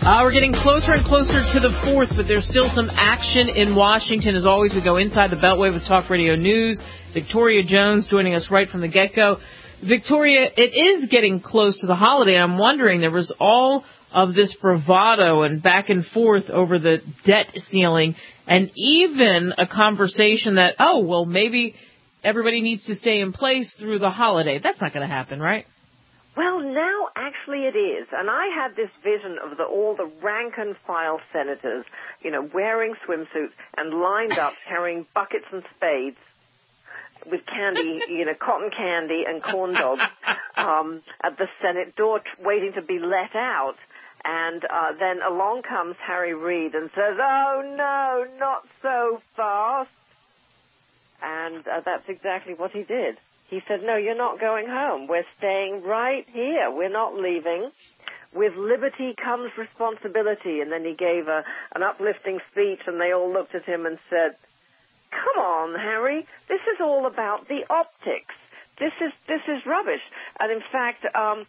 We're getting closer and closer to the 4th, but there's still some action in Washington. As always, we go inside the Beltway with Talk Radio News. Victoria Jones joining us right from the get-go. Victoria, it is getting close to the holiday. I'm wondering, there was all of this bravado and back and forth over the debt ceiling, and even a conversation that, maybe everybody needs to stay in place through the holiday. That's not going to happen, right? Well, now actually it is. And I had this vision of all the rank-and-file senators, wearing swimsuits and lined up carrying buckets and spades with candy, cotton candy and corn dogs at the Senate door waiting to be let out. And then along comes Harry Reid and says, "Oh, no, not so fast." And that's exactly what he did. He said, "No, you're not going home. We're staying right here. We're not leaving. With liberty comes responsibility." And then he gave an uplifting speech, and they all looked at him and said, "Come on, Harry. This is all about the optics. This is rubbish." And in fact,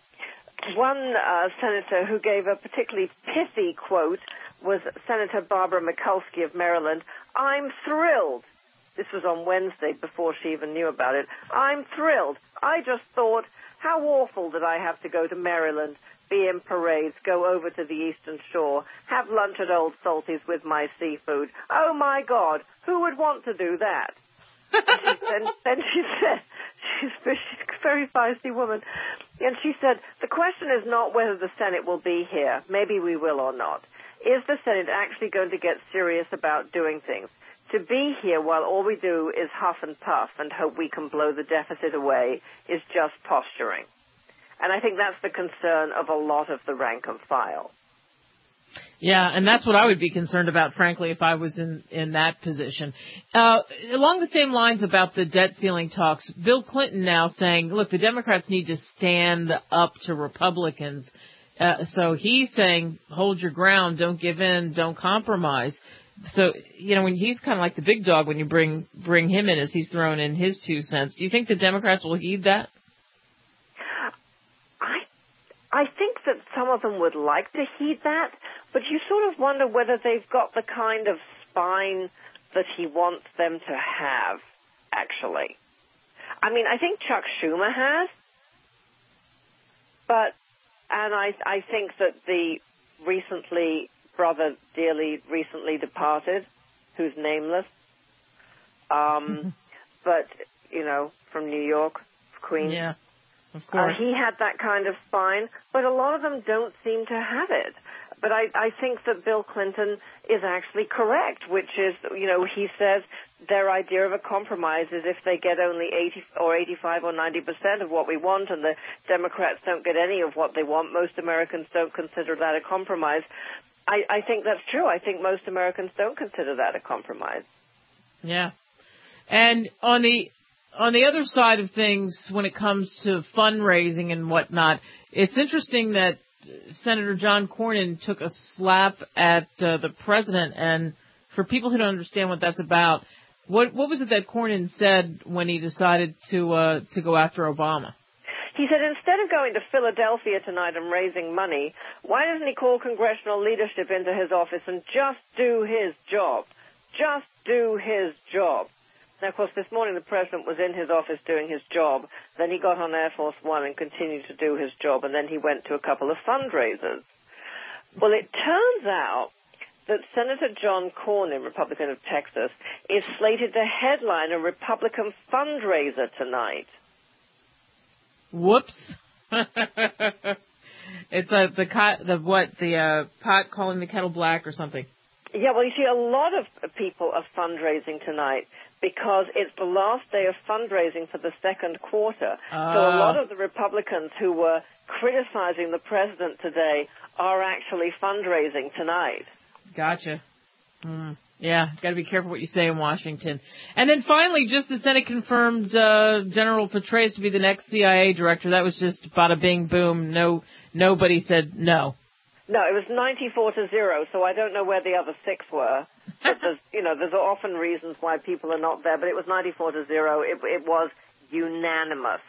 one senator who gave a particularly pithy quote was Senator Barbara Mikulski of Maryland. "I'm thrilled." This was on Wednesday before she even knew about it. "I'm thrilled. I just thought, how awful that I have to go to Maryland, be in parades, go over to the Eastern Shore, have lunch at Old Salty's with my seafood. Oh, my God, who would want to do that?" Then she said, she's a very feisty woman, and she said, "The question is not whether the Senate will be here. Maybe we will or not. Is the Senate actually going to get serious about doing things? To be here while all we do is huff and puff and hope we can blow the deficit away is just posturing." And I think that's the concern of a lot of the rank and file. Yeah, and that's what I would be concerned about, frankly, if I was in that position. Along the same lines about the debt ceiling talks, Bill Clinton now saying, look, the Democrats need to stand up to Republicans. So he's saying, hold your ground, don't give in, don't compromise. So, when he's kind of like the big dog when you bring him in as he's thrown in his 2 cents. Do you think the Democrats will heed that? I think that some of them would like to heed that, but you sort of wonder whether they've got the kind of spine that he wants them to have, actually. I mean, I think Chuck Schumer has, and I think that the brother dearly recently departed, who's nameless, but, from New York, Queens. Yeah, of course. He had that kind of spine, but a lot of them don't seem to have it. But I think that Bill Clinton is actually correct, which is, he says their idea of a compromise is if they get only 80 or 85 or 90% of what we want and the Democrats don't get any of what they want, most Americans don't consider that a compromise. I think that's true. I think most Americans don't consider that a compromise. Yeah. And on the other side of things, when it comes to fundraising and whatnot, it's interesting that Senator John Cornyn took a slap at the president. And for people who don't understand what that's about, what was it that Cornyn said when he decided to go after Obama? He said, instead of going to Philadelphia tonight and raising money, why doesn't he call congressional leadership into his office and just do his job? Just do his job. Now, of course, this morning the president was in his office doing his job. Then he got on Air Force One and continued to do his job, and then he went to a couple of fundraisers. Well, it turns out that Senator John Cornyn, Republican of Texas, is slated to headline a Republican fundraiser tonight. Whoops. It's the pot calling the kettle black or something. Yeah, well, you see, a lot of people are fundraising tonight because it's the last day of fundraising for the second quarter. So a lot of the Republicans who were criticizing the president today are actually fundraising tonight. Gotcha. Yeah, got to be careful what you say in Washington. And then finally, just the Senate confirmed General Petraeus to be the next CIA director. That was just bada bing boom. Nobody said no. No, it was 94-0, so I don't know where the other 6 were. But there's often reasons why people are not there, but it was 94-0. It was unanimous.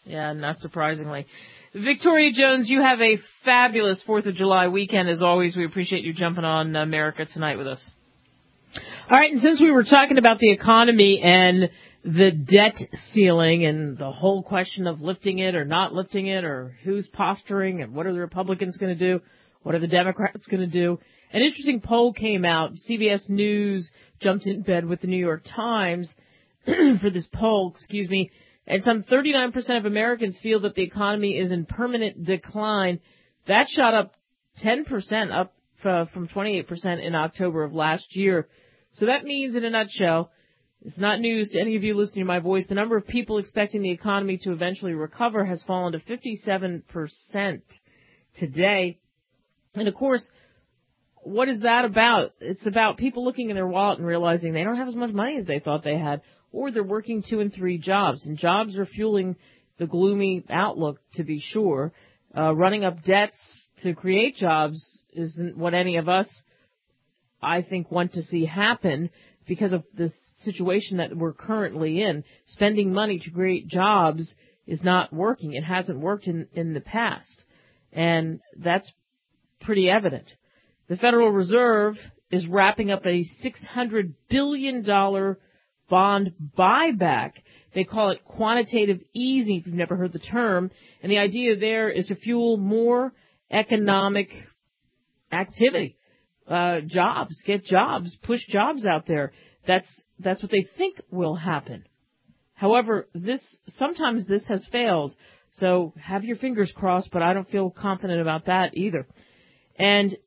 Yeah, not surprisingly. Victoria Jones, you have a fabulous 4th of July weekend. As always, we appreciate you jumping on America Tonight with us. All right, and since we were talking about the economy and the debt ceiling and the whole question of lifting it or not lifting it or who's posturing and what are the Republicans going to do, what are the Democrats going to do, an interesting poll came out. CBS News jumped in bed with the New York Times for this poll, and some 39% of Americans feel that the economy is in permanent decline. That shot up 10%, up from 28% in October of last year. So that means, in a nutshell, it's not news to any of you listening to my voice, the number of people expecting the economy to eventually recover has fallen to 57% today. And, of course, what is that about? It's about people looking in their wallet and realizing they don't have as much money as they thought they had, or they're working 2 and 3 jobs. And jobs are fueling the gloomy outlook, to be sure. Running up debts to create jobs isn't what any of us, I think, want to see happen because of the situation that we're currently in. Spending money to create jobs is not working. It hasn't worked in the past. And that's pretty evident. The Federal Reserve is wrapping up a $600 billion bond buyback. They call it quantitative easing, if you've never heard the term. And the idea there is to fuel more economic activity. Jobs, get jobs, push jobs out there. That's what they think will happen. However, sometimes this has failed. So have your fingers crossed, but I don't feel confident about that either. And,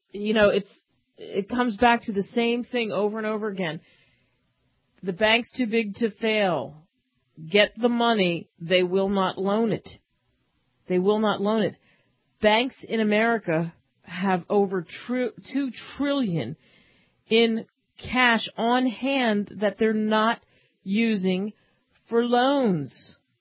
it comes back to the same thing over and over again. The bank's too big to fail. Get the money. They will not loan it. They will not loan it. Banks in America have over $2 trillion in cash on hand that they're not using for loans.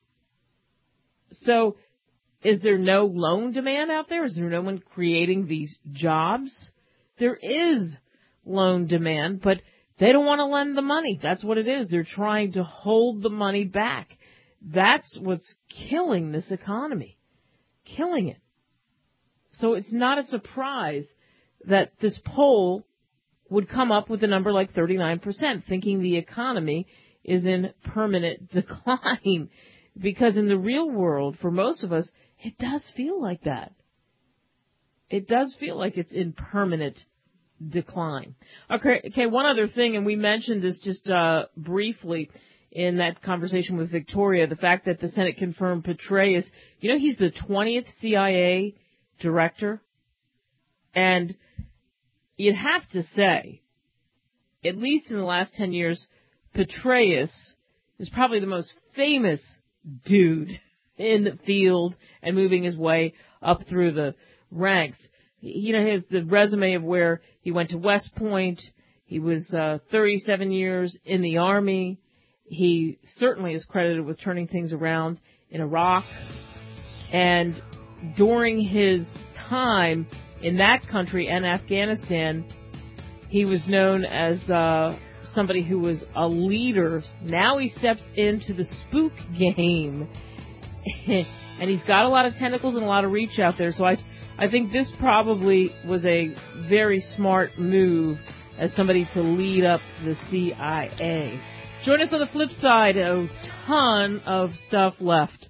So is there no loan demand out there? Is there no one creating these jobs? There is loan demand, but they don't want to lend the money. That's what it is. They're trying to hold the money back. That's what's killing this economy. Killing it. So it's not a surprise that this poll would come up with a number like 39%, thinking the economy is in permanent decline. Because in the real world, for most of us, it does feel like that. It does feel like it's in permanent decline. Okay, one other thing, and we mentioned this just briefly in that conversation with Victoria, the fact that the Senate confirmed Petraeus. He's the 20th CIA director, and you'd have to say, at least in the last 10 years, Petraeus is probably the most famous dude in the field and moving his way up through the ranks. He has the resume of where he went to West Point. He was 37 years in the Army. He certainly is credited with turning things around in Iraq. And during his time in that country and Afghanistan, he was known as somebody who was a leader. Now he steps into the spook game. And he's got a lot of tentacles and a lot of reach out there. So I think this probably was a very smart move as somebody to lead up the CIA. Join us on the flip side. A ton of stuff left.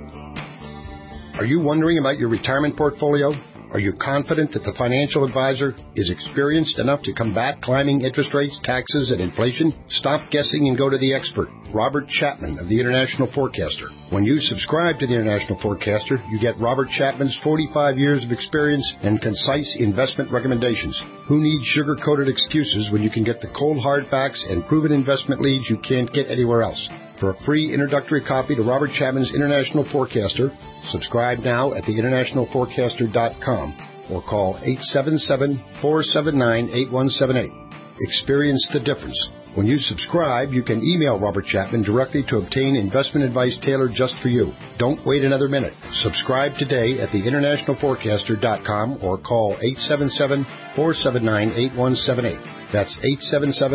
Are you wondering about your retirement portfolio? Are you confident that the financial advisor is experienced enough to combat climbing interest rates, taxes, and inflation? Stop guessing and go to the expert, Robert Chapman of the International Forecaster. When you subscribe to the International Forecaster, you get Robert Chapman's 45 years of experience and concise investment recommendations. Who needs sugar-coated excuses when you can get the cold hard facts and proven investment leads you can't get anywhere else? For a free introductory copy to Robert Chapman's International Forecaster, subscribe now at theinternationalforecaster.com or call 877-479-8178. Experience the difference. When you subscribe, you can email Robert Chapman directly to obtain investment advice tailored just for you. Don't wait another minute. Subscribe today at theinternationalforecaster.com or call 877-479-8178. That's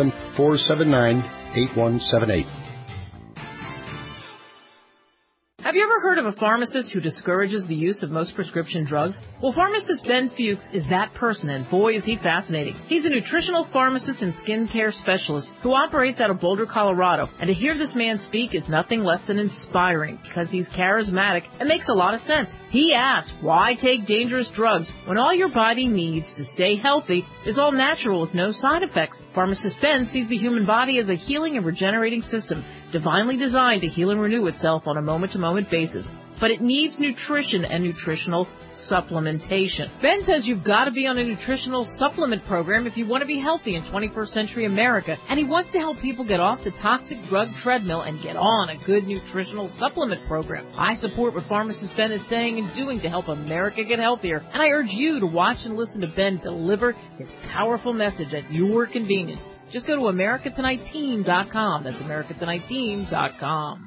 877-479-8178. Have you ever heard of a pharmacist who discourages the use of most prescription drugs? Well, pharmacist Ben Fuchs is that person, and boy is he fascinating. He's a nutritional pharmacist and skincare specialist who operates out of Boulder, Colorado, and to hear this man speak is nothing less than inspiring because he's charismatic and makes a lot of sense. He asks, why take dangerous drugs when all your body needs to stay healthy is all natural with no side effects? Pharmacist Ben sees the human body as a healing and regenerating system, divinely designed to heal and renew itself on a moment-to-moment basis. But it needs nutrition and nutritional supplementation. Ben says you've got to be on a nutritional supplement program if you want to be healthy in 21st century America, and he wants to help people get off the toxic drug treadmill and get on a good nutritional supplement program. I support what pharmacist Ben is saying and doing to help America get healthier, and I urge you to watch and listen to Ben deliver his powerful message at your convenience. Just go to AmericaTonightTeam.com. That's AmericaTonightTeam.com.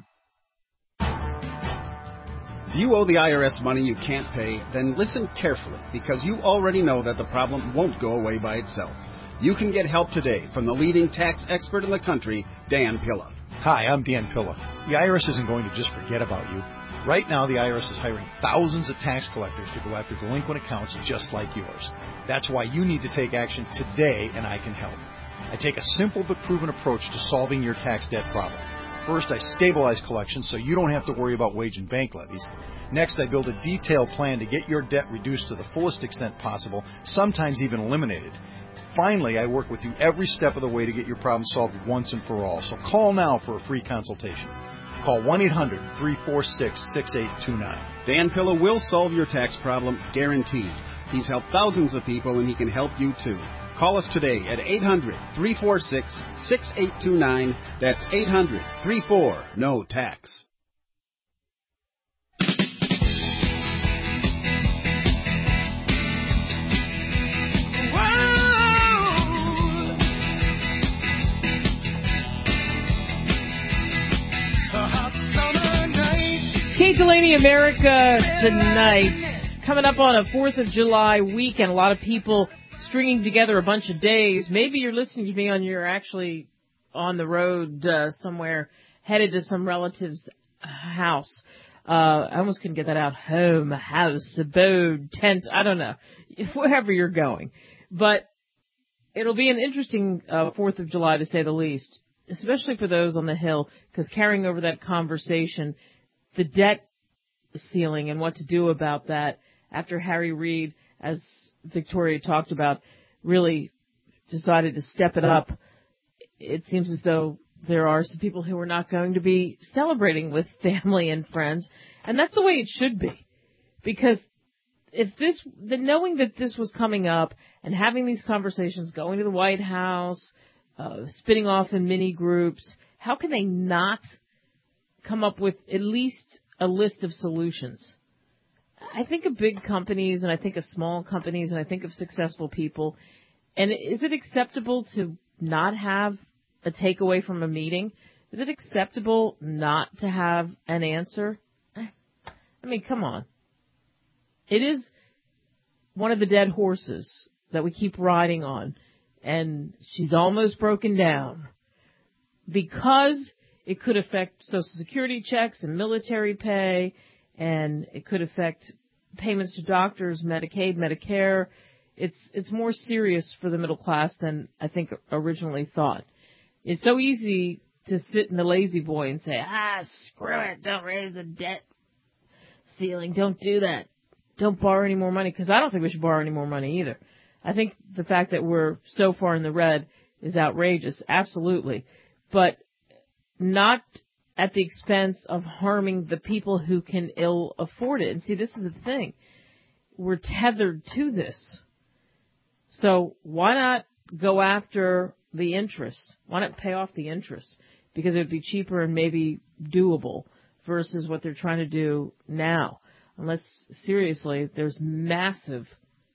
If you owe the IRS money you can't pay, then listen carefully, because you already know that the problem won't go away by itself. You can get help today from the leading tax expert in the country, Dan Pilla. Hi, I'm Dan Pilla. The IRS isn't going to just forget about you. Right now, the IRS is hiring thousands of tax collectors to go after delinquent accounts just like yours. That's why you need to take action today, and I can help. I take a simple but proven approach to solving your tax debt problem. First, I stabilize collections so you don't have to worry about wage and bank levies. Next, I build a detailed plan to get your debt reduced to the fullest extent possible, sometimes even eliminated. Finally, I work with you every step of the way to get your problem solved once and for all. So call now for a free consultation. Call 1-800-346-6829. Dan Pilla will solve your tax problem, guaranteed. He's helped thousands of people, and he can help you too. Call us today at 800-346-6829. That's 800-34-NO-TAX. Kate Delaney, America Tonight. Coming up on a 4th of July weekend, a lot of people stringing together a bunch of days. Maybe you're listening to me you're actually on the road somewhere, headed to some relative's house. I almost couldn't get that out. Home, house, abode, tent, I don't know. Wherever you're going. But it'll be an interesting 4th of July, to say the least, especially for those on the Hill, because carrying over that conversation, the debt ceiling and what to do about that after Harry Reid, as Victoria talked about, really decided to step it up. It seems as though there are some people who are not going to be celebrating with family and friends, and that's the way it should be. Because knowing that this was coming up and having these conversations, going to the White House, spinning off in mini groups, how can they not come up with at least a list of solutions? I think of big companies, and I think of small companies, and I think of successful people. And is it acceptable to not have a takeaway from a meeting? Is it acceptable not to have an answer? I mean, come on. It is one of the dead horses that we keep riding on, and she's almost broken down because it could affect Social Security checks and military pay, and it could affect payments to doctors, Medicaid, Medicare. It's more serious for the middle class than I think originally thought. It's so easy to sit in the lazy boy and say, screw it, don't raise the debt ceiling, don't do that, don't borrow any more money, because I don't think we should borrow any more money either. I think the fact that we're so far in the red is outrageous, absolutely, but not at the expense of harming the people who can ill afford it. And see, this is the thing. We're tethered to this. So why not go after the interest? Why not pay off the interest? Because it would be cheaper and maybe doable versus what they're trying to do now. Unless, seriously, there's massive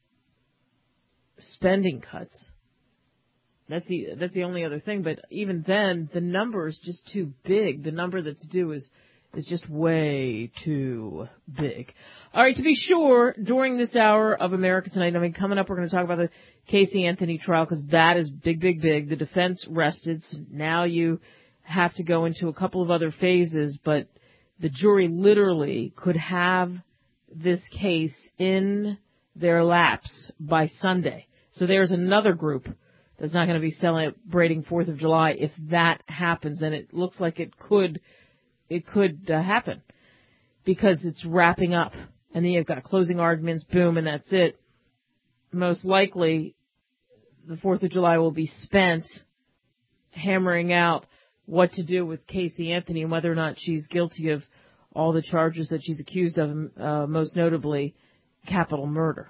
spending cuts. That's the only other thing. But even then, the number is just too big. The number that's due is just way too big. All right, to be sure, during this hour of America Tonight, coming up, we're going to talk about the Casey Anthony trial, because that is big, big, big. The defense rested. So now you have to go into a couple of other phases, but the jury literally could have this case in their laps by Sunday. So there's another group that's not going to be celebrating 4th of July if that happens, and it looks like it could happen because it's wrapping up, and then you've got closing arguments, boom, and that's it. Most likely, the 4th of July will be spent hammering out what to do with Casey Anthony and whether or not she's guilty of all the charges that she's accused of, most notably capital murder.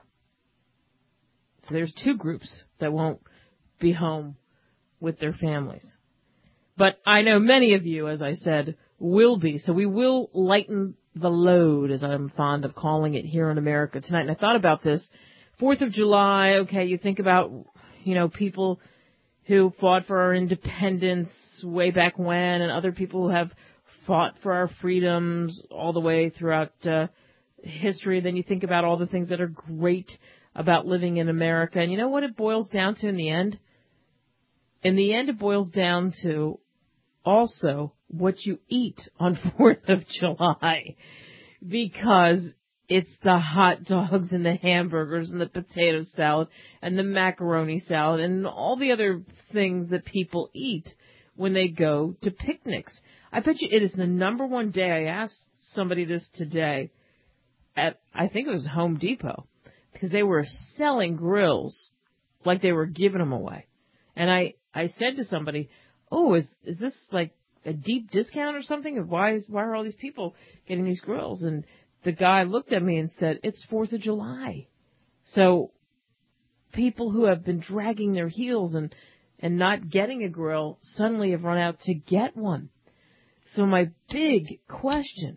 So there's two groups that won't be home with their families. But I know many of you, as I said, will be. So we will lighten the load, as I'm fond of calling it here in America tonight. And I thought about this. 4th of July, okay, you think about, people who fought for our independence way back when and other people who have fought for our freedoms all the way throughout history. Then you think about all the things that are great about living in America. And you know what it boils down to in the end? In the end, it boils down to also what you eat on 4th of July, because it's the hot dogs and the hamburgers and the potato salad and the macaroni salad and all the other things that people eat when they go to picnics. I bet you it is the number one day. I asked somebody this today at, I think it was Home Depot, because they were selling grills like they were giving them away. And I said to somebody, oh, is this like a deep discount or something? Why are all these people getting these grills? And the guy looked at me and said, it's 4th of July. So people who have been dragging their heels and not getting a grill suddenly have run out to get one. So my big question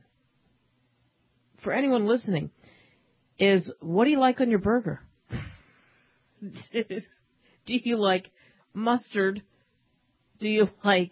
for anyone listening is, what do you like on your burger? Do you like mustard? Do you like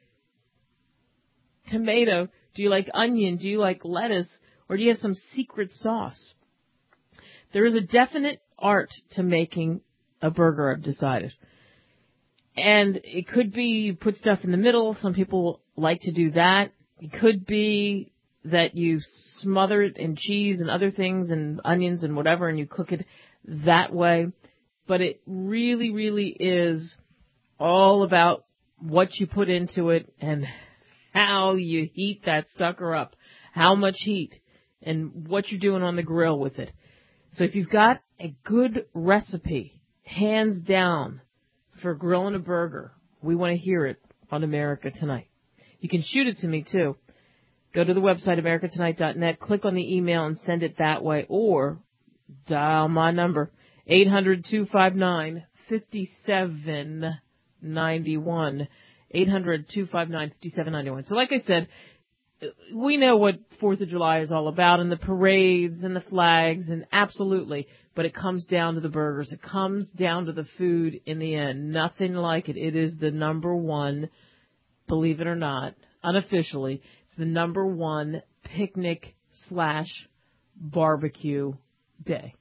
tomato? Do you like onion? Do you like lettuce? Or do you have some secret sauce? There is a definite art to making a burger, I've decided. And it could be you put stuff in the middle. Some people like to do that. It could be that you smother it in cheese and other things and onions and whatever, and you cook it that way. But it really, really is all about what you put into it and how you heat that sucker up, how much heat, and what you're doing on the grill with it. So if you've got a good recipe, hands down, for grilling a burger, we want to hear it on America Tonight. You can shoot it to me, too. Go to the website, americatonight.net, click on the email and send it that way, or dial my number, 800-259-5791, 800-259-5791. So like I said, we know what 4th of July is all about, and the parades and the flags, and absolutely, but it comes down to the burgers. It comes down to the food in the end. Nothing like it. It is the number one, believe it or not, unofficially, it's the number one picnic/barbecue day.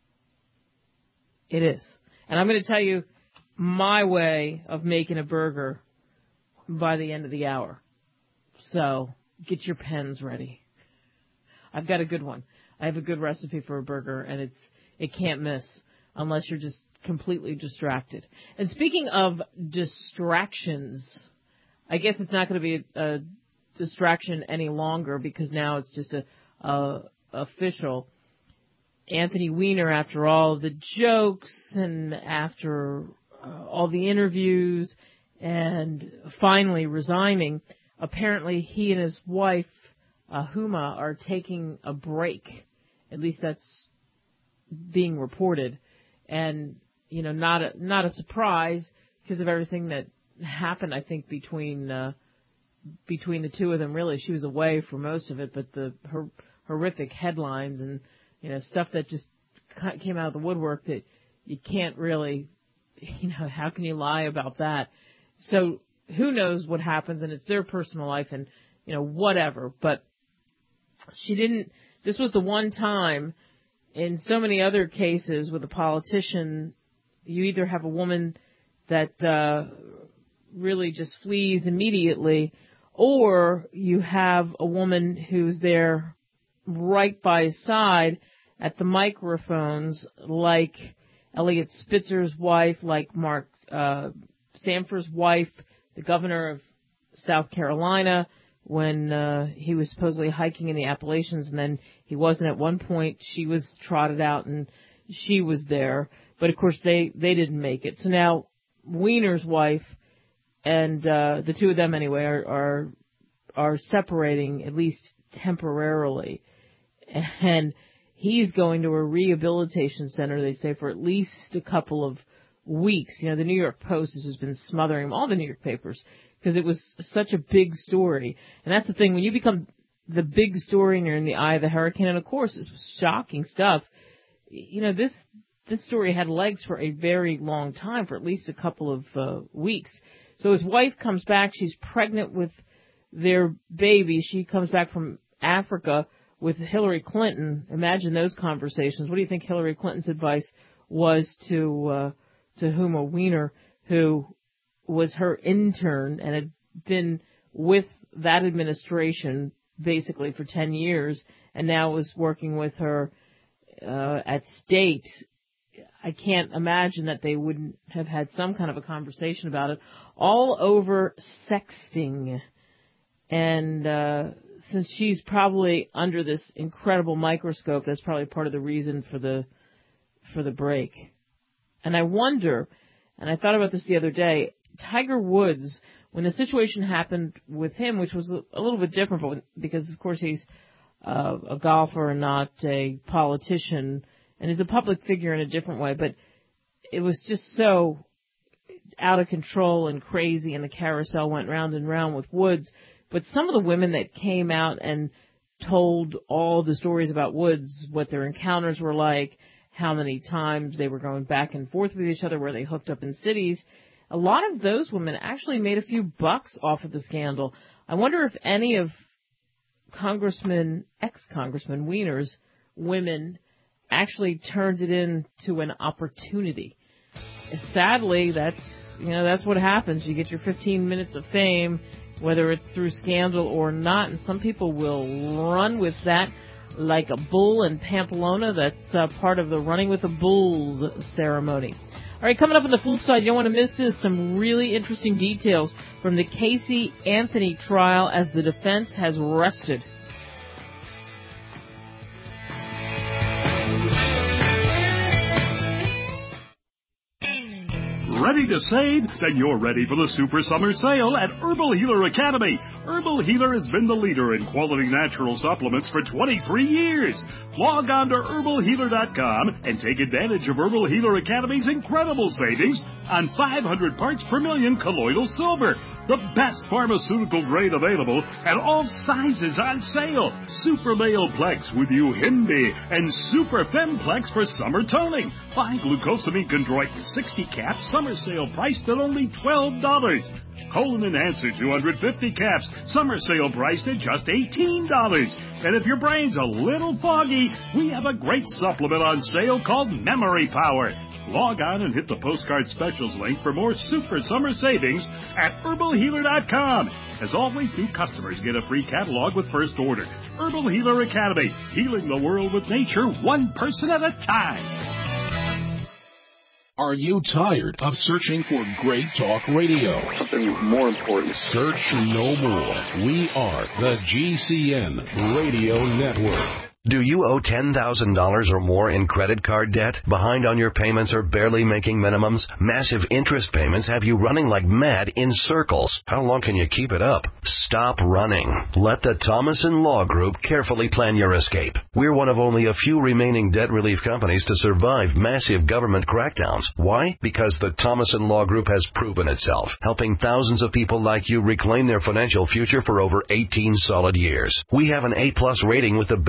It is. And I'm going to tell you my way of making a burger by the end of the hour. So get your pens ready. I've got a good one. I have a good recipe for a burger, and it can't miss unless you're just completely distracted. And speaking of distractions, I guess it's not going to be a distraction any longer, because now it's just a official. Anthony Weiner, after all the jokes and after all the interviews and finally resigning, apparently he and his wife, Huma, are taking a break. At least that's being reported. And, not a surprise because of everything that happened, I think, between the two of them. Really, she was away for most of it, but the horrific headlines and, stuff that just came out of the woodwork that you can't really, how can you lie about that? So who knows what happens, and it's their personal life and, whatever. But this was the one time in so many other cases with a politician, you either have a woman that really just flees immediately, or you have a woman who's there right by his side at the microphones, like Elliot Spitzer's wife, like Mark Sanford's wife, the governor of South Carolina, when he was supposedly hiking in the Appalachians, and then he wasn't at one point. She was trotted out, and she was there. But, of course, they didn't make it. So now Weiner's wife and the two of them, anyway, are separating, at least temporarily. And he's going to a rehabilitation center, they say, for at least a couple of weeks. You know, the New York Post has just been smothering him, all the New York papers, because it was such a big story. And that's the thing, when you become the big story and you're in the eye of the hurricane, and of course it's shocking stuff, you know, this story had legs for a very long time, for at least a couple of weeks. So his wife comes back, she's pregnant with their baby, she comes back from Africa with Hillary Clinton. Imagine those conversations. What do you think Hillary Clinton's advice was to Huma Weiner, who was her intern and had been with that administration basically for 10 years and now was working with her at State? I can't imagine that they wouldn't have had some kind of a conversation about it, all over sexting. And since she's probably under this incredible microscope, that's probably part of the reason for the break. And I wonder, and I thought about this the other day, Tiger Woods, when the situation happened with him, which was a little bit different because, of course, he's a golfer and not a politician, and he's a public figure in a different way, but it was just so out of control and crazy, and the carousel went round and round with Woods. But some of the women that came out and told all the stories about Woods, what their encounters were like, how many times they were going back and forth with each other, where they hooked up in cities, a lot of those women actually made a few bucks off of the scandal. I wonder if any of ex-Congressman Weiner's women actually turned it into an opportunity. Sadly, that's what happens. You get your 15 minutes of fame, whether it's through scandal or not, and some people will run with that like a bull in Pamplona. That's part of the Running with the Bulls ceremony. All right, coming up on the flip side, you don't want to miss this, some really interesting details from the Casey Anthony trial as the defense has rested. Ready to save? Then you're ready for the Super Summer Sale at Herbal Healer Academy. Herbal Healer has been the leader in quality natural supplements for 23 years. Log on to herbalhealer.com and take advantage of Herbal Healer Academy's incredible savings on 500 parts per million colloidal silver. The best pharmaceutical grade available and all sizes on sale. Super Male Plex with Uhimbi and Super Femplex for summer toning. Buy glucosamine chondroitin 60 caps, summer sale priced at only $12. Colon Enhancer 250 caps, summer sale priced at just $18. And if your brain's a little foggy, we have a great supplement on sale called Memory Power. Log on and hit the postcard specials link for more super summer savings at herbalhealer.com. As always, new customers get a free catalog with first order. Herbal Healer Academy, healing the world with nature, one person at a time. Are you tired of searching for great talk radio? Something more important. Search no more. We are the GCN Radio Network. Do you owe $10,000 or more in credit card debt? Behind on your payments or barely making minimums? Massive interest payments have you running like mad in circles. How long can you keep it up? Stop running. Let the Thomason Law Group carefully plan your escape. We're one of only a few remaining debt relief companies to survive massive government crackdowns. Why? Because the Thomason Law Group has proven itself, helping thousands of people like you reclaim their financial future for over 18 solid years. We have an A+ rating with the Better Business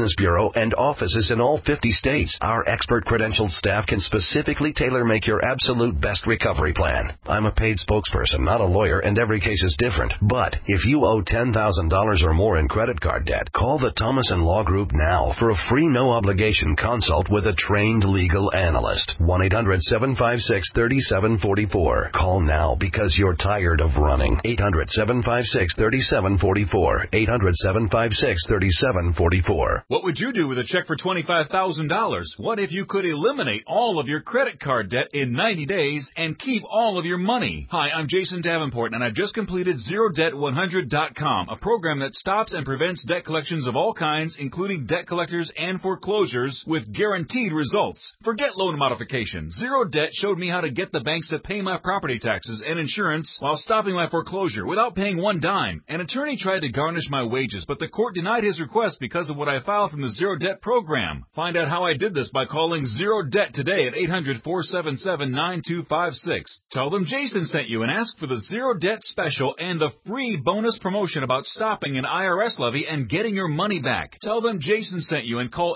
Business Bureau and offices in all 50 states. Our expert credentialed staff can specifically tailor-make your absolute best recovery plan. I'm a paid spokesperson, not a lawyer, and every case is different. But if you owe $10,000 or more in credit card debt, call the Thomas & Law Group now for a free no-obligation consult with a trained legal analyst. 1-800-756-3744. Call now because you're tired of running. 800-756-3744. 800-756-3744. What would you do with a check for $25,000? What if you could eliminate all of your credit card debt in 90 days and keep all of your money? Hi, I'm Jason Davenport, and I've just completed ZeroDebt100.com, a program that stops and prevents debt collections of all kinds, including debt collectors and foreclosures, with guaranteed results. Forget loan modification. Zero Debt showed me how to get the banks to pay my property taxes and insurance while stopping my foreclosure without paying one dime. An attorney tried to garnish my wages, but the court denied his request because of what I filed from the Zero Debt program. Find out how I did this by calling Zero Debt today at 800-477-9256. Tell them Jason sent you and ask for the Zero Debt special and the free bonus promotion about stopping an IRS levy and getting your money back. Tell them Jason sent you and call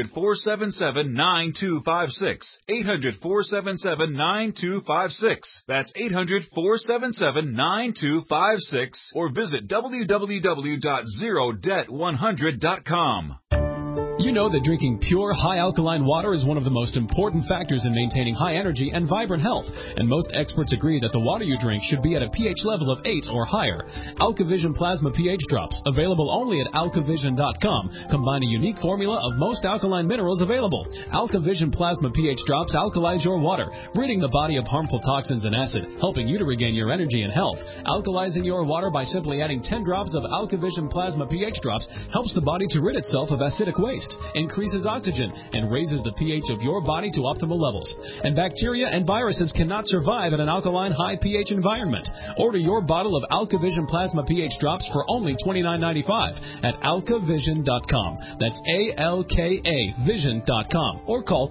800-477-9256. 800-477-9256. That's 800-477-9256 or visit www.zerodebt100.com. You know that drinking pure, high-alkaline water is one of the most important factors in maintaining high energy and vibrant health, and most experts agree that the water you drink should be at a pH level of 8 or higher. AlkaVision Plasma pH Drops, available only at alkavision.com, combine a unique formula of most alkaline minerals available. AlkaVision Plasma pH Drops alkalize your water, ridding the body of harmful toxins and acid, helping you to regain your energy and health. Alkalizing your water by simply adding 10 drops of AlkaVision Plasma pH Drops helps the body to rid itself of acidic waste, increases oxygen, and raises the pH of your body to optimal levels. And bacteria and viruses cannot survive in an alkaline high pH environment. Order your bottle of AlkaVision Plasma pH Drops for only $29.95 at alkavision.com. That's ALKA Vision.com, or call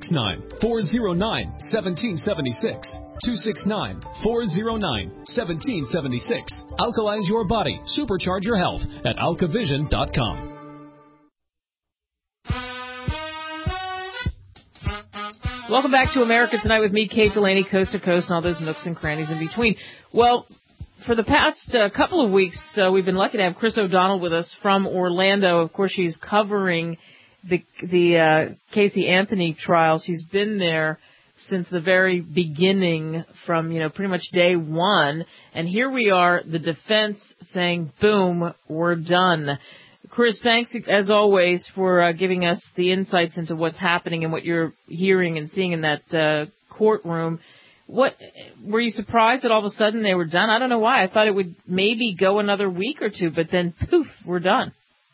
269-409-1776. 269-409-1776. Alkalize your body. Supercharge your health at alkavision.com. Welcome back to America Tonight with me, Kate Delaney, coast to coast, and all those nooks and crannies in between. Well, for the past couple of weeks, we've been lucky to have Chris O'Donnell with us from Orlando. Of course, she's covering the Casey Anthony trial. She's been there since the very beginning, from, pretty much day one. And here we are, the defense saying, boom, we're done. Chris, thanks as always for giving us the insights into what's happening and what you're hearing and seeing in that courtroom. What were you surprised that all of a sudden they were done? I don't know why. I thought it would maybe go another week or two, but then poof, we're done.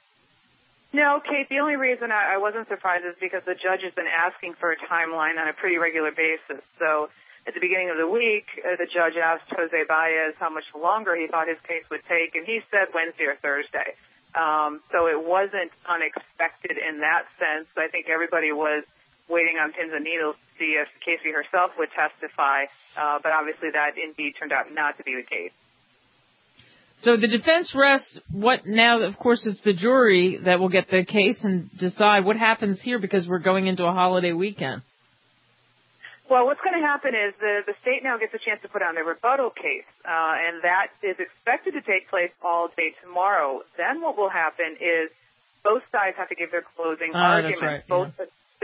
No, Kate, the only reason I wasn't surprised is because the judge has been asking for a timeline on a pretty regular basis. So at the beginning of the week, the judge asked Jose Baez how much longer he thought his case would take, and he said Wednesday or Thursday. So it wasn't unexpected in that sense. I think everybody was waiting on pins and needles to see if Casey herself would testify, but obviously that indeed turned out not to be the case. So the defense rests what now? Of course, it's the jury that will get the case and decide what happens here, because we're going into a holiday weekend. Well, what's going to happen is the state now gets a chance to put on their rebuttal case, and that is expected to take place all day tomorrow. Then what will happen is both sides have to give their closing arguments. That's right. Both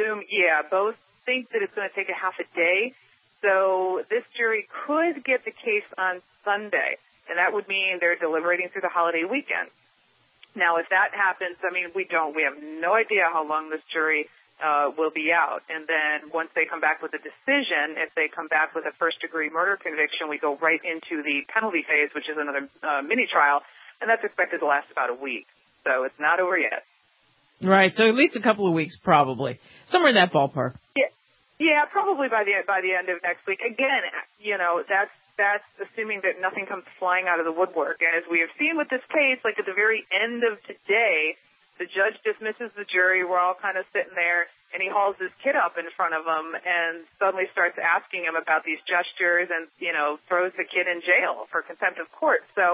think that it's going to take a half a day. So this jury could get the case on Sunday, and that would mean they're deliberating through the holiday weekend. Now, if that happens, we have no idea how long this jury will be out. And then once they come back with a decision, if they come back with a first-degree murder conviction, we go right into the penalty phase, which is another mini-trial, and that's expected to last about a week. So it's not over yet. Right, so at least a couple of weeks, probably. Somewhere in that ballpark. Yeah, probably by the end of next week. Again, that's assuming that nothing comes flying out of the woodwork. And as we have seen with this case, like at the very end of today, the judge dismisses the jury. We're all kind of sitting there, and he hauls his kid up in front of him and suddenly starts asking him about these gestures and, throws the kid in jail for contempt of court. So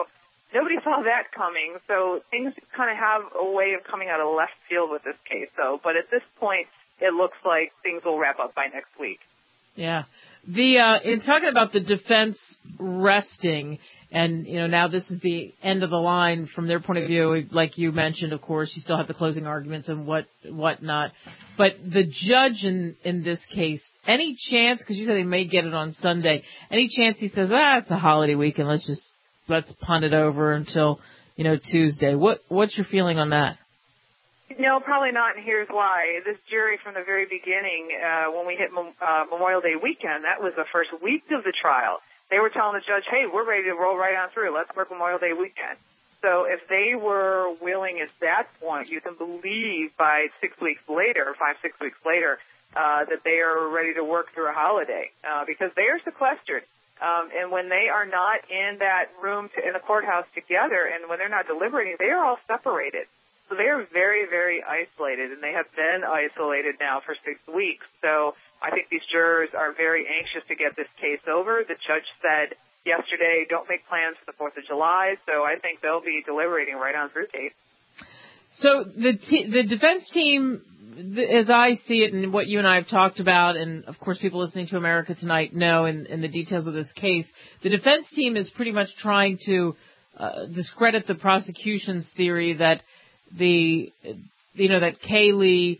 nobody saw that coming. So things kind of have a way of coming out of left field with this case. So, but at this point, it looks like things will wrap up by next week. Yeah. In talking about the defense resting, and, now this is the end of the line from their point of view, like you mentioned, of course, you still have the closing arguments and whatnot. But the judge in this case, any chance, because you said they may get it on Sunday, any chance he says, it's a holiday weekend, let's punt it over until, Tuesday. What's your feeling on that? No, probably not, and here's why. This jury from the very beginning, when we hit Memorial Day weekend, that was the first week of the trial. They were telling the judge, hey, we're ready to roll right on through. Let's work Memorial Day weekend. So if they were willing at that point, you can believe by 6 weeks later, 5-6 weeks later, that they are ready to work through a holiday, because they are sequestered. And when they are not in that room in the courthouse together, and when they're not deliberating, they are all separated. So they are very, very isolated, and they have been isolated now for 6 weeks. So I think these jurors are very anxious to get this case over. The judge said yesterday, don't make plans for the 4th of July. So I think they'll be deliberating right on through case. So the defense team, as I see it and what you and I have talked about, and of course people listening to America Tonight know in the details of this case, the defense team is pretty much trying to discredit the prosecution's theory that that Kaylee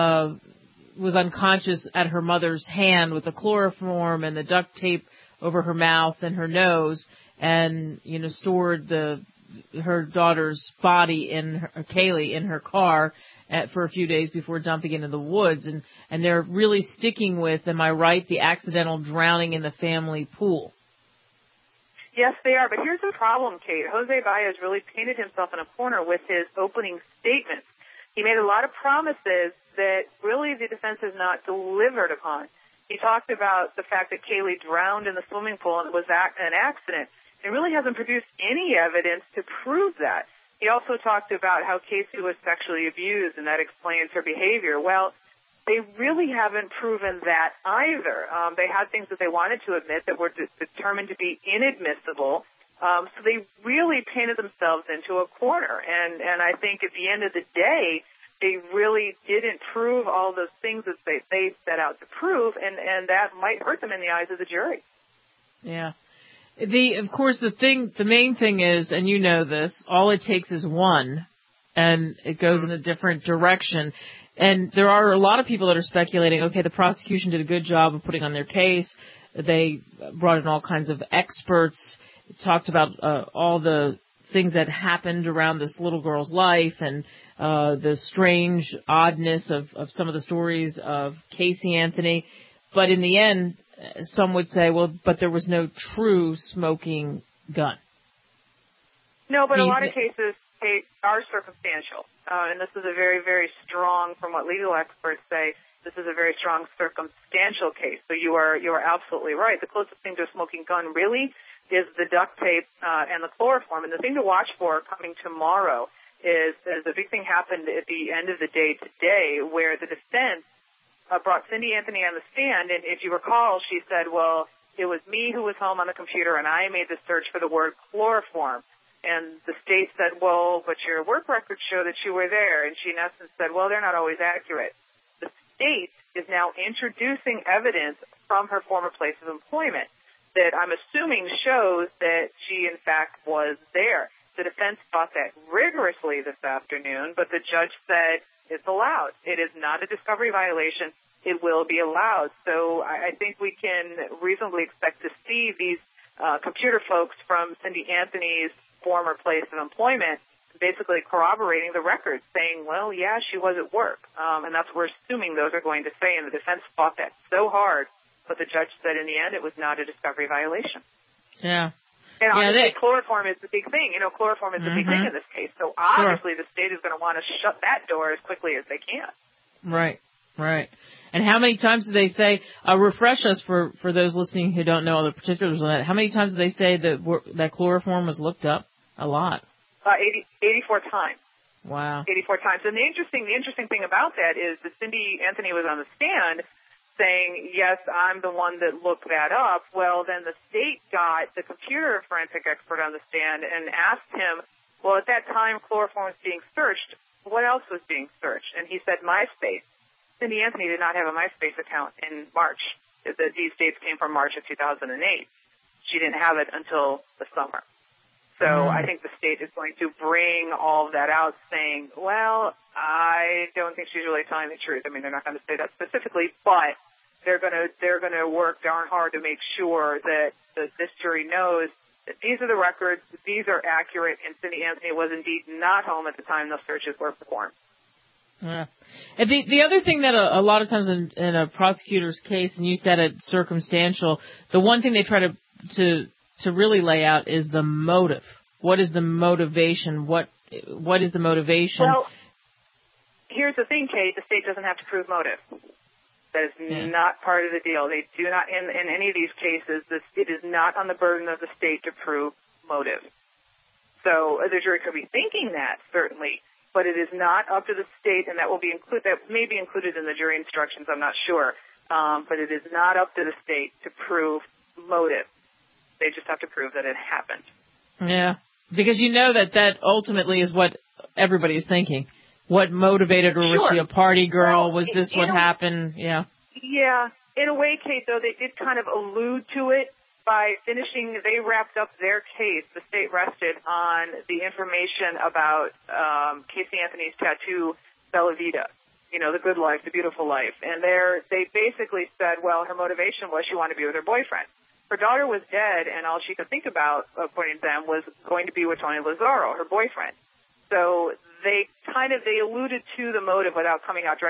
was unconscious at her mother's hand with the chloroform and the duct tape over her mouth and her nose, and stored her daughter's body Kaylee in her car for a few days before dumping it in the woods, and they're really sticking with, am I right, the accidental drowning in the family pool. Yes, they are. But here's the problem, Kate. Jose Baez really painted himself in a corner with his opening statements. He made a lot of promises that really the defense has not delivered upon. He talked about the fact that Kaylee drowned in the swimming pool and it was an accident. He really hasn't produced any evidence to prove that. He also talked about how Casey was sexually abused, and that explains her behavior. Well, they really haven't proven that either. They had things that they wanted to admit that were determined to be inadmissible. So they really painted themselves into a corner. And I think at the end of the day, they really didn't prove all those things that they set out to prove, and that might hurt them in the eyes of the jury. Yeah. Of course, the main thing is, and you know this, all it takes is one, and it goes in a different direction. And there are a lot of people that are speculating, okay, the prosecution did a good job of putting on their case. They brought in all kinds of experts, talked about all the things that happened around this little girl's life and the strange oddness of some of the stories of Casey Anthony. But in the end, some would say, well, but there was no true smoking gun. No, but a lot of cases are circumstantial. And this is a very, very strong, from what legal experts say, this is a very strong circumstantial case. So you are absolutely right. The closest thing to a smoking gun really is the duct tape and the chloroform. And the thing to watch for coming tomorrow is the big thing happened at the end of the day today, where the defense brought Cindy Anthony on the stand. And if you recall, she said, well, it was me who was home on the computer, and I made the search for the word chloroform. And the state said, well, but your work records show that you were there. And she, in essence, said, well, they're not always accurate. The state is now introducing evidence from her former place of employment that I'm assuming shows that she, in fact, was there. The defense fought that rigorously this afternoon, but the judge said it's allowed. It is not a discovery violation. It will be allowed. So I think we can reasonably expect to see these computer folks from Cindy Anthony's former place of employment basically corroborating the records, saying, well, yeah, she was at work. And that's what we're assuming those are going to say. And the defense fought that so hard, but the judge said in the end it was not a discovery violation. Yeah. And obviously chloroform is the big thing. Chloroform is the big thing in this case. So obviously the state is going to want to shut that door as quickly as they can. Right. And how many times do they say, refresh us for those listening who don't know all the particulars on that, how many times do they say that chloroform was looked up? A lot. 84 times. Wow. 84 times. And the interesting thing about that is that Cindy Anthony was on the stand saying, yes, I'm the one that looked that up. Well, then the state got the computer forensic expert on the stand and asked him, well, at that time chloroform was being searched, what else was being searched? And he said MySpace. Cindy Anthony did not have a MySpace account in March. These dates came from March of 2008. She didn't have it until the summer. So I think the state is going to bring all of that out saying, well, I don't think she's really telling the truth. I mean, they're not going to say that specifically, but they're going to work darn hard to make sure that this jury knows that these are the records, these are accurate, and Cindy Anthony was indeed not home at the time those searches were performed. Yeah. And the other thing that a lot of times in a prosecutor's case, and you said it circumstantial, the one thing they try to really lay out is the motive. What is the motivation? What is the motivation? Well, here's the thing, Kate. The state doesn't have to prove motive. That is not part of the deal. They do not, in any of these cases, it is not on the burden of the state to prove motive. So the jury could be thinking that, certainly, but it is not up to the state, and that may be included in the jury instructions, I'm not sure. But it is not up to the state to prove motive. They just have to prove that it happened. Yeah, because you know that ultimately is what everybody is thinking. What motivated her? Was she a party girl? Was this what happened? Yeah. Yeah. In a way, Kate, though, they did kind of allude to it by finishing. They wrapped up their case. The state rested on the information about Casey Anthony's tattoo, Bella Vita. You know, the good life, the beautiful life. And they basically said, well, her motivation was she wanted to be with her boyfriend. Her daughter was dead, and all she could think about, according to them, was going to be with Tony Lazzaro, her boyfriend. So they alluded to the motive without coming out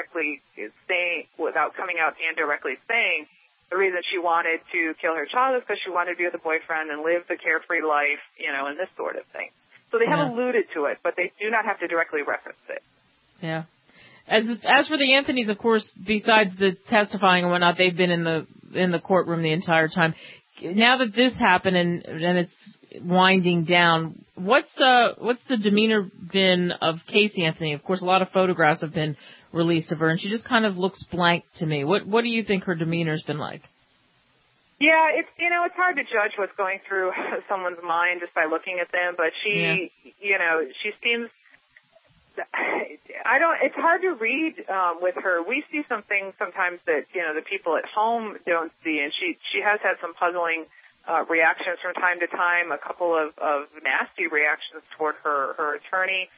indirectly saying the reason she wanted to kill her child is because she wanted to be with a boyfriend and live the carefree life, you know, and this sort of thing. So they have alluded to it, but they do not have to directly reference it. Yeah. As for the Anthonys, of course, besides the testifying and whatnot, they've been in the courtroom the entire time. Now that this happened and it's winding down, what's the demeanor been of Casey Anthony? Of course, a lot of photographs have been released of her, and she just kind of looks blank to me. What do you think her demeanor's been like? Yeah, it's hard to judge what's going through someone's mind just by looking at them, but she seems. It's hard to read with her. We see some things sometimes that, the people at home don't see, and she has had some puzzling reactions from time to time, a couple of nasty reactions toward her attorney,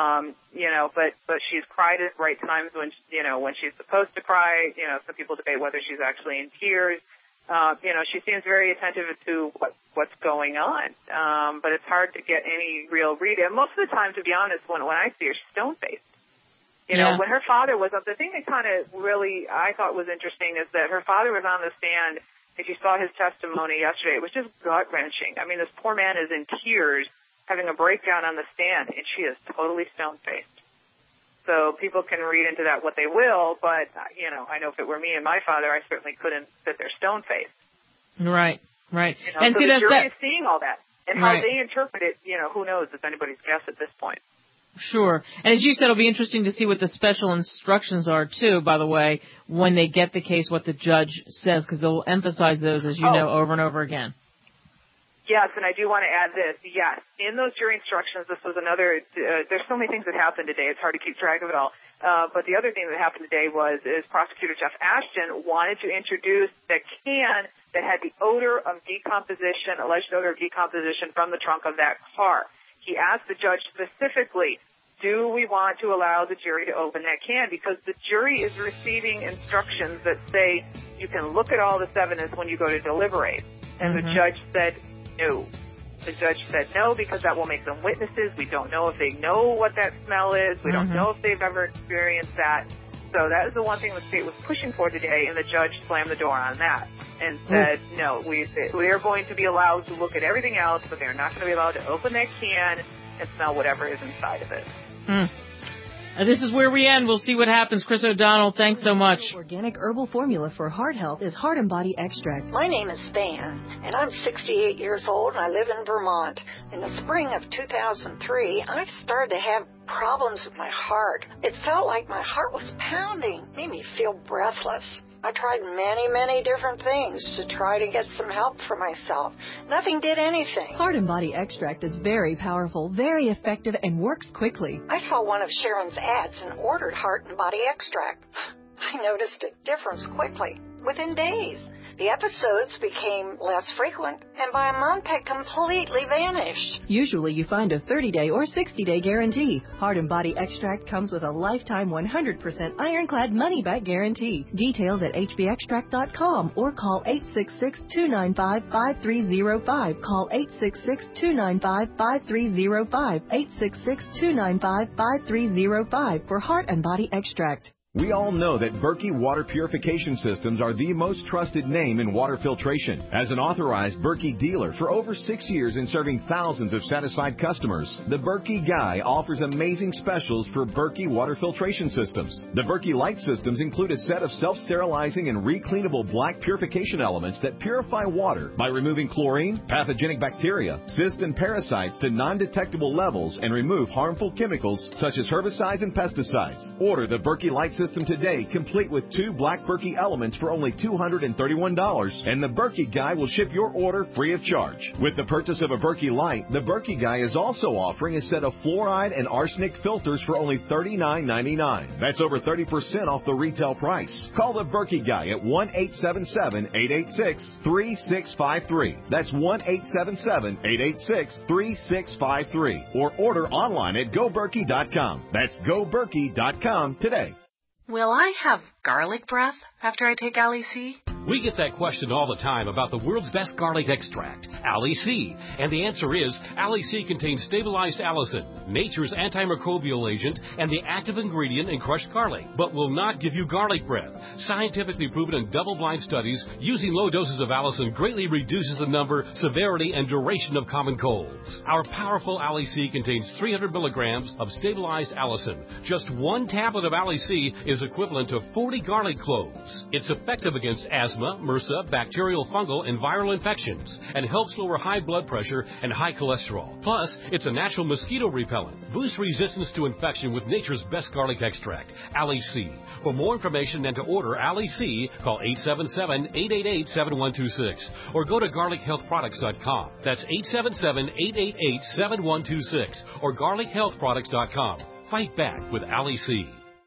but she's cried at right times when she's supposed to cry. Some people debate whether she's actually in tears. She seems very attentive to what's going on, but it's hard to get any real read. And most of the time, to be honest, when I see her, she's stone-faced. When her father was up, the thing that kind of really I thought was interesting is that her father was on the stand. If you saw his testimony yesterday, it was just gut-wrenching. I mean, this poor man is in tears, having a breakdown on the stand, and she is totally stone-faced. So people can read into that what they will, but, I know if it were me and my father, I certainly couldn't sit there stone-faced. Right. And so the jury is seeing all that. And how they interpret it, who knows? It's anybody's guess at this point. Sure. And as you said, it'll be interesting to see what the special instructions are, too, by the way, when they get the case, what the judge says, because they'll emphasize those, as you know, over and over again. Yes, and I do want to add this. Yes, in those jury instructions, this was another, there's so many things that happened today, it's hard to keep track of it all. But the other thing that happened today is Prosecutor Jeff Ashton wanted to introduce the can that had the odor of decomposition, alleged odor of decomposition from the trunk of that car. He asked the judge specifically, do we want to allow the jury to open that can? Because the jury is receiving instructions that say you can look at all this evidence when you go to deliberate. And the judge said no. The judge said no because that will make them witnesses. We don't know if they know what that smell is. We don't know if they've ever experienced that. So that is the one thing the state was pushing for today, and the judge slammed the door on that and said, no, we are going to be allowed to look at everything else, but they're not going to be allowed to open that can and smell whatever is inside of it. This is where we end. We'll see what happens. Chris O'Donnell, thanks so much. Organic herbal formula for heart health is Heart and Body Extract. My name is Van, and I'm 68 years old, and I live in Vermont. In the spring of 2003, I started to have problems with my heart. It felt like my heart was pounding, made me feel breathless. I tried many different things to try to get some help for myself. Nothing did anything. Heart and Body Extract is very powerful, very effective, and works quickly. I saw one of Sharon's ads and ordered Heart and Body Extract. I noticed a difference quickly, within days. The episodes became less frequent, and by a month had completely vanished. Usually you find a 30-day or 60-day guarantee. Heart and Body Extract comes with a lifetime 100% ironclad money-back guarantee. Details at hbextract.com or call 866-295-5305. Call 866-295-5305. 866-295-5305 for Heart and Body Extract. We all know that Berkey Water Purification Systems are the most trusted name in water filtration. As an authorized Berkey dealer for over 6 years and serving thousands of satisfied customers, the Berkey Guy offers amazing specials for Berkey Water Filtration Systems. The Berkey Light Systems include a set of self-sterilizing and recleanable black purification elements that purify water by removing chlorine, pathogenic bacteria, cysts, and parasites to non-detectable levels and remove harmful chemicals such as herbicides and pesticides. Order the Berkey Light System today, complete with 2 black Berkey elements for only $231, and the Berkey Guy will ship your order free of charge. With the purchase of a Berkey Light, the Berkey Guy is also offering a set of fluoride and arsenic filters for only $39.99. That's over 30% off the retail price. Call the Berkey Guy at 1-877-886-3653. That's 1-877-886-3653. Or order online at GoBerkey.com. That's GoBerkey.com today. Will I have garlic breath after I take Ali-C? We get that question all the time about the world's best garlic extract, Ali-C. And the answer is, Ali-C contains stabilized allicin, nature's antimicrobial agent, and the active ingredient in crushed garlic, but will not give you garlic breath. Scientifically proven in double-blind studies, using low doses of allicin greatly reduces the number, severity, and duration of common colds. Our powerful Ali-C contains 300 milligrams of stabilized allicin. Just 1 tablet of Ali-C is equivalent to 40 garlic cloves. It's effective against asthma, MRSA, bacterial, fungal, and viral infections, and helps lower high blood pressure and high cholesterol. Plus, it's a natural mosquito repellent. Boost resistance to infection with nature's best garlic extract, Ali-C. For more information and to order Ali-C, call 877-888-7126 or go to garlichealthproducts.com. That's 877-888-7126 or garlichealthproducts.com. Fight back with Ali-C.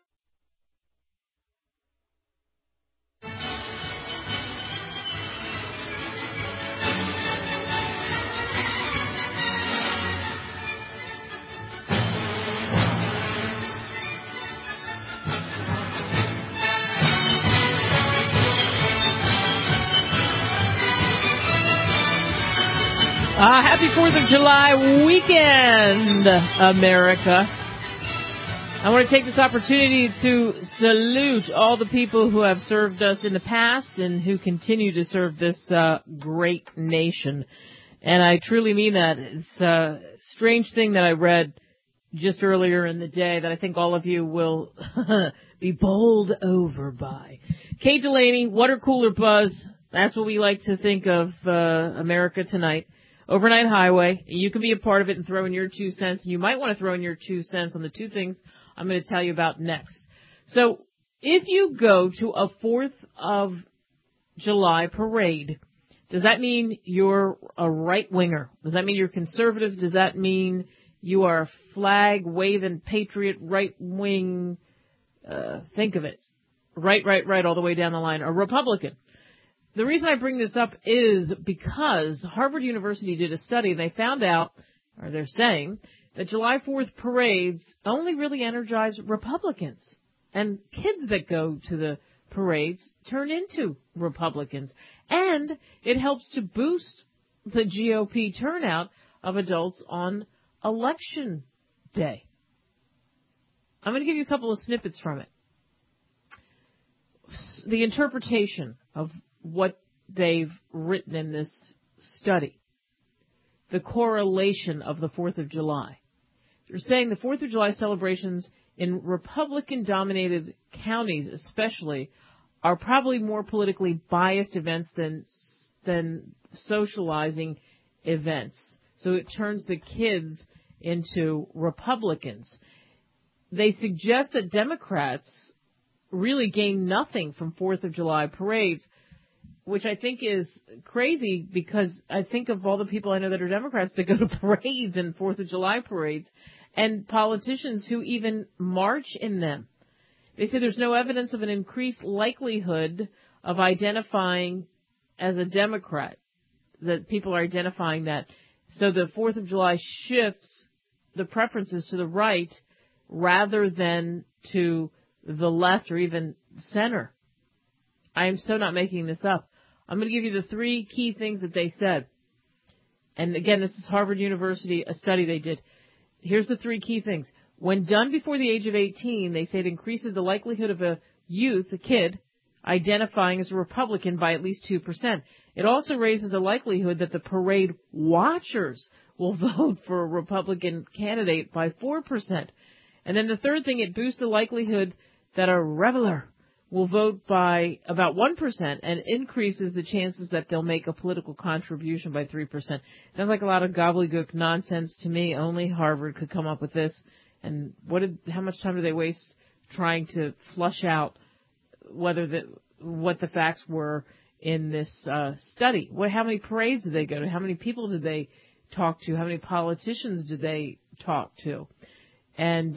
Happy 4th of July weekend, America. I want to take this opportunity to salute all the people who have served us in the past and who continue to serve this great nation. And I truly mean that. It's a strange thing that I read just earlier in the day that I think all of you will be bowled over by. Kate Delaney, Water Cooler Buzz. That's what we like to think of America Tonight. Overnight Highway. You can be a part of it and throw in your 2 cents. And you might want to throw in your 2 cents on the 2 things I'm going to tell you about next. So if you go to a 4th of July parade, does that mean you're a right-winger? Does that mean you're conservative? Does that mean you are a flag-waving patriot, right-wing, think of it, right, all the way down the line, a Republican? The reason I bring this up is because Harvard University did a study and they found out, or they're saying, that July 4th parades only really energize Republicans. And kids that go to the parades turn into Republicans. And it helps to boost the GOP turnout of adults on Election Day. I'm going to give you a couple of snippets from it. The interpretation of what they've written in this study, the correlation of the 4th of July. They're saying the 4th of July celebrations in Republican-dominated counties especially are probably more politically biased events than socializing events. So it turns the kids into Republicans. They suggest that Democrats really gain nothing from 4th of July parades, which I think is crazy because I think of all the people I know that are Democrats that go to parades and 4th of July parades and politicians who even march in them. They say there's no evidence of an increased likelihood of identifying as a Democrat, that people are identifying that. So the 4th of July shifts the preferences to the right rather than to the left or even center. I am so not making this up. I'm going to give you the 3 key things that they said. And again, this is Harvard University, a study they did. Here's the 3 key things. When done before the age of 18, they say it increases the likelihood of a kid, identifying as a Republican by at least 2%. It also raises the likelihood that the parade watchers will vote for a Republican candidate by 4%. And then the third thing, it boosts the likelihood that a reveler will vote by about 1% and increases the chances that they'll make a political contribution by 3%. Sounds like a lot of gobbledygook nonsense to me. Only Harvard could come up with this. And how much time do they waste trying to flush out what the facts were in this study? How many parades did they go to? How many people did they talk to? How many politicians did they talk to? And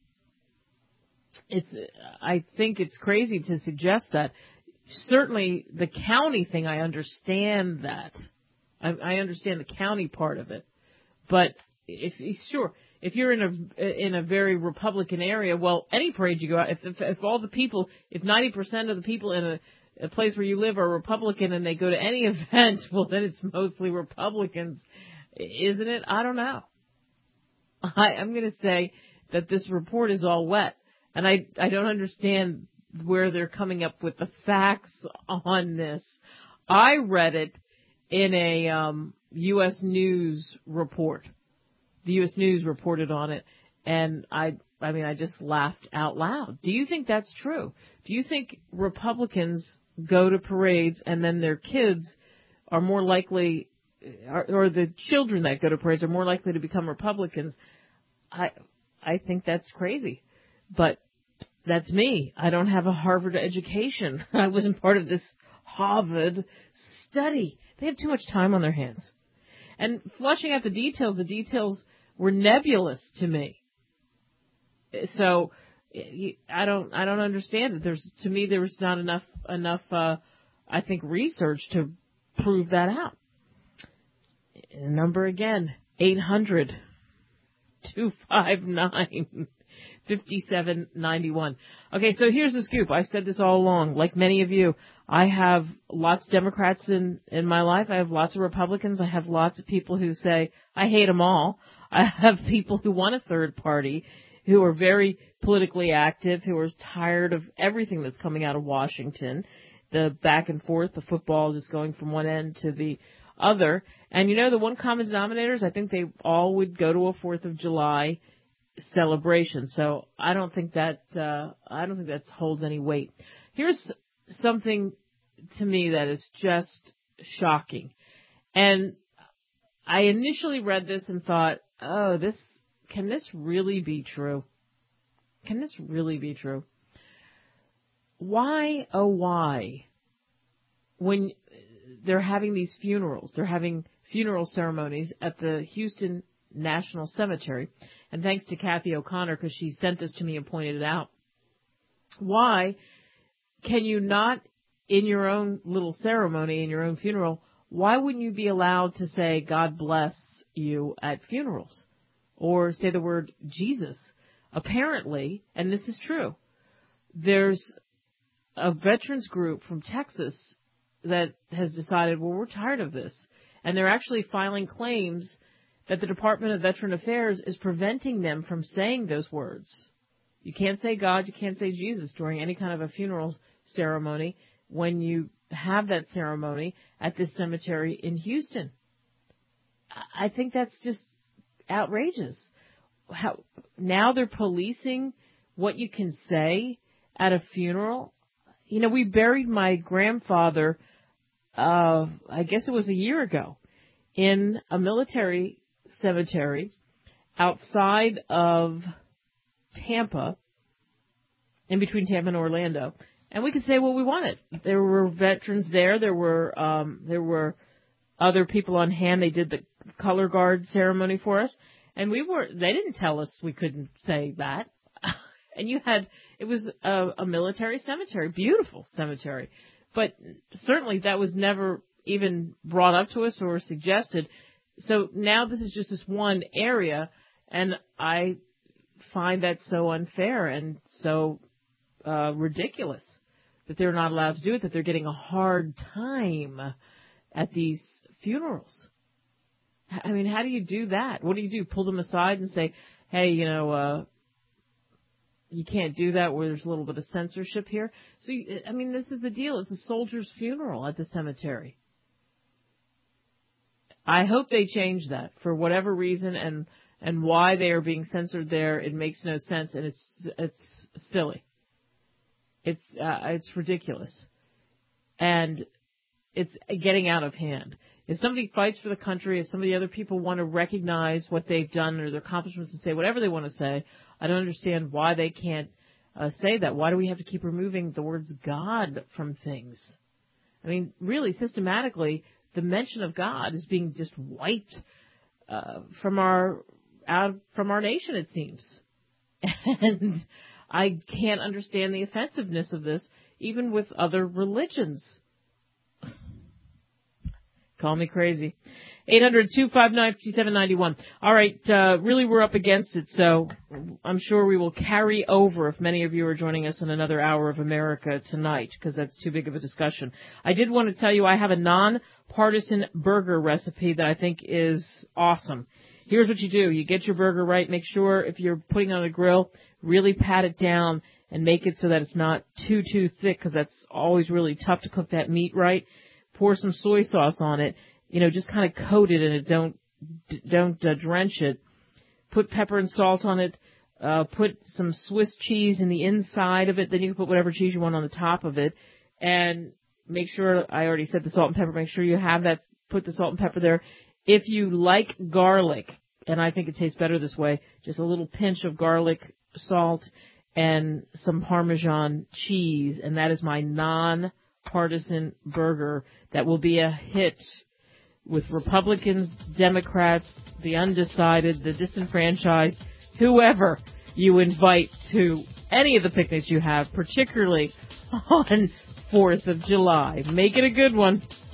I think it's crazy to suggest that. Certainly the county thing, I understand that. I understand the county part of it. But if you're in a very Republican area, well, any parade you go out, if all the people, if 90% of the people in a place where you live are Republican and they go to any event, well, then it's mostly Republicans, isn't it? I don't know. I'm going to say that this report is all wet. And I don't understand where they're coming up with the facts on this. I read it in a U.S. News report. The U.S. News reported on it, and I just laughed out loud. Do you think that's true? Do you think Republicans go to parades and then their kids are more likely, or the children that go to parades are more likely to become Republicans? I think that's crazy. But that's me. I don't have a Harvard education. I wasn't part of this Harvard study. They have too much time on their hands. And flushing out the details were nebulous to me. So I don't understand it. To me there was not enough I think research to prove that out. Number again, 800-259-5791. Okay, so here's the scoop. I've said this all along. Like many of you, I have lots of Democrats in my life. I have lots of Republicans. I have lots of people who say, I hate them all. I have people who want a third party, who are very politically active, who are tired of everything that's coming out of Washington, the back and forth, the football just going from one end to the other. And the one common denominator is I think they all would go to a 4th of July celebration. So I don't think that holds any weight. Here's something to me that is just shocking. And I initially read this and thought, can this really be true? Can this really be true? Why, oh why, when they're having these funerals, they're having funeral ceremonies at the Houston National Cemetery, and thanks to Kathy O'Connor because she sent this to me and pointed it out, why can you not, in your own little ceremony, in your own funeral, why wouldn't you be allowed to say God bless you at funerals or say the word Jesus? Apparently, and this is true, there's a veterans group from Texas that has decided, well, we're tired of this. And they're actually filing claims that the Department of Veteran Affairs is preventing them from saying those words. You can't say God, you can't say Jesus during any kind of a funeral ceremony when you have that ceremony at this cemetery in Houston. I think that's just outrageous. Now they're policing what you can say at a funeral. We buried my grandfather, I guess it was a year ago, in a military cemetery outside of Tampa. in between Tampa and Orlando. And we could say what we wanted. There were veterans there. There were other people on hand. They did the color guard ceremony for us. And they didn't tell us we couldn't say that. And it was a military cemetery, beautiful cemetery. But certainly that was never even brought up to us or suggested. So now this is just this one area, and I find that so unfair and so ridiculous that they're not allowed to do it, that they're getting a hard time at these funerals. I mean, how do you do that? What do? Pull them aside and say, hey, you can't do that where there's a little bit of censorship here? So, this is the deal. It's a soldier's funeral at the cemetery. I hope they change that for whatever reason, and why they are being censored there. It makes no sense, and it's silly. It's ridiculous, and it's getting out of hand. If somebody fights for the country, if some of the other people want to recognize what they've done or their accomplishments and say whatever they want to say, I don't understand why they can't say that. Why do we have to keep removing the words God from things? I mean, really, systematically, the mention of God is being just wiped from our nation, it seems. And I can't understand the offensiveness of this, even with other religions. Call me crazy. 800-259-5791. All right, really we're up against it, so I'm sure we will carry over if many of you are joining us in another hour of America tonight, because that's too big of a discussion. I did want to tell you I have a non-partisan burger recipe that I think is awesome. Here's what you do. You get your burger right. Make sure if you're putting it on a grill, really pat it down and make it so that it's not too thick, because that's always really tough to cook that meat right. Pour some soy sauce on it, just kind of coat it in it. Don't drench it. Put pepper and salt on it. Put some Swiss cheese in the inside of it. Then you can put whatever cheese you want on the top of it. And make sure, I already said the salt and pepper, make sure you have that, put the salt and pepper there. If you like garlic, and I think it tastes better this way, just a little pinch of garlic, salt, and some Parmesan cheese, and that is my non-partisan burger that will be a hit with Republicans, Democrats, the undecided, the disenfranchised, whoever you invite to any of the picnics you have, particularly on 4th of July. Make it a good one.